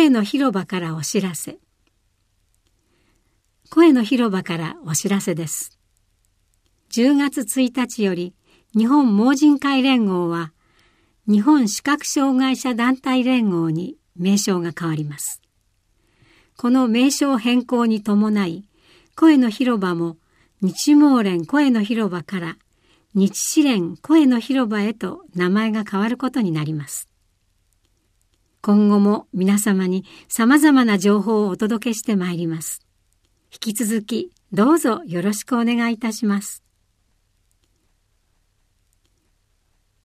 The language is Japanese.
声の広場からお知らせ。声の広場からお知らせです。10月1日より日本盲人会連合は日本視覚障害者団体連合に名称が変わります。この名称変更に伴い、声の広場も日盲連声の広場から日視連声の広場へと名前が変わることになります。今後も皆様に様々な情報をお届けしてまいります。引き続きどうぞよろしくお願いいたします。